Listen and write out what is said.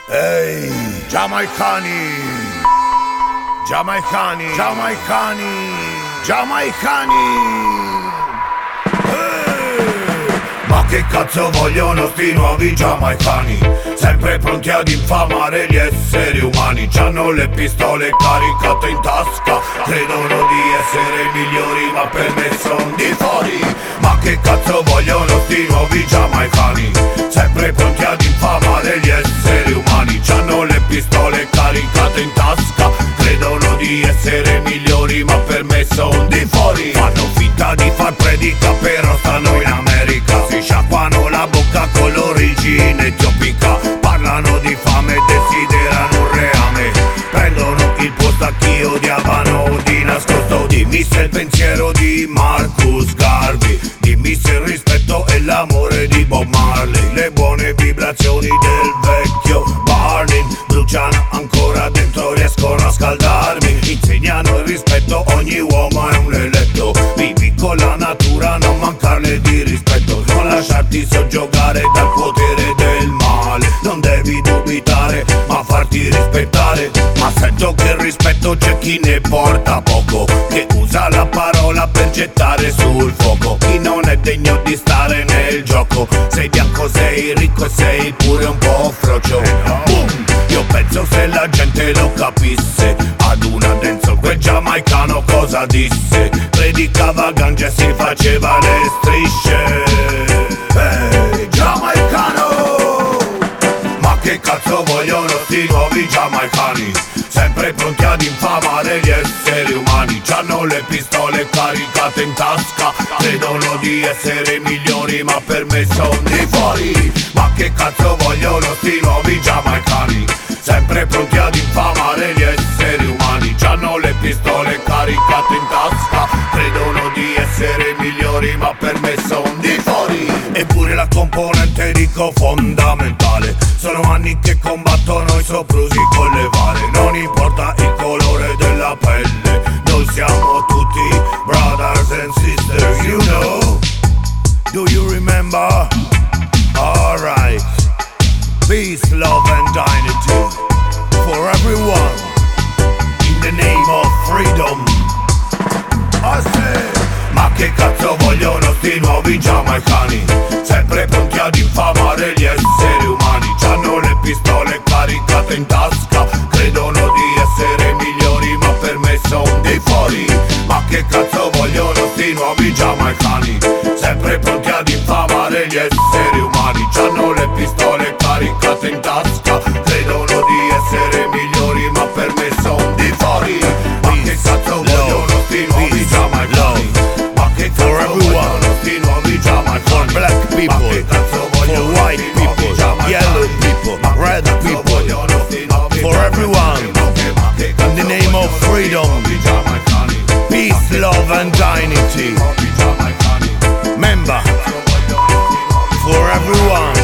Ehi, giamaicani, giamaicani, giamaicani, giamaicani. Ma che cazzo vogliono sti nuovi giamaicani? Sempre pronti ad infamare gli esseri umani. C'hanno le pistole caricate in tasca, credono di essere migliori ma per me son di fuori. Ma che cazzo vogliono sti nuovi giamaicani? Sempre pronti ad infamare gli esseri umani. C'hanno le pistole caricate in tasca, credono di essere migliori ma per me son di fuori. Fanno finta di far predica però stanno in America. Si sciacquano la bocca con l'origine etiopica. Parlano di fame e desiderano un reame. Prendono il posto a chi odiavano di nascosto. Dimmi se il pensiero di Marcus Garvey, dimmi se il rispetto e l'amore di Bob Marley. Le buone vibrazioni del vecchio Barney bruciano ancora dentro, riescono a scaldarmi. Insegnano il rispetto, ogni uomo è un eletto. Vivi con la natura, non mancarle di rispetto. Non lasciarti soggiogare dal potere del male. Non devi dubitare, ma farti rispettare. Ma sento che il rispetto c'è chi ne porta poco, che usa la parola per gettare sul fuoco. Chi non è degno di stare nel gioco. Sei bianco, sei ricco e sei pure un po' frocio. Boom! Io penso se la gente lo capisse. Ad una dance quel giamaicano cosa disse? Predicava ganja e si faceva le strisce. Ehi, giamaicano! Ma che cazzo vogliono sti nuovi giamaicani? Sempre pronti ad infamare gli esseri umani. C'hanno le pistole caricate in tasca, credono di essere migliori ma per me son di fuori. Ma che cazzo vogliono sti nuovi giamaicani? Sempre pronti ad infamare gli esseri umani. C'hanno le pistole caricate in tasca, credono di essere migliori ma per me son di fuori. Eppure la componente dico fondamentale. Sono anni che combattono i soprusi con le vare. Non importa il colore della pelle, noi siamo tutti brothers and sisters, you know. Do you remember? Alright. Peace, love and dignity for everyone, in the name of freedom. I say, ma che cazzo vogliono sti nuovi giamaicani? Sempre pronti ad infamare gli esseri umani. C'hanno le pistole caricate in tasca, credono di essere migliori ma per me son di fuori. Ma che cazzo vogliono sti nuovi giamaicani? Sempre pronti ad infamare gli esseri umani. C'hanno le pistole caricate in tasca, credono di essere migliori ma per me son di fuori. Ma che cazzo vogliono sti nuovi giamaicani? Ma che cazzo vogliono sti nuovi giamaicani? For black people, for white people, yellow people, red people, for everyone, in the name of freedom, peace, love and dignity. Member, for everyone.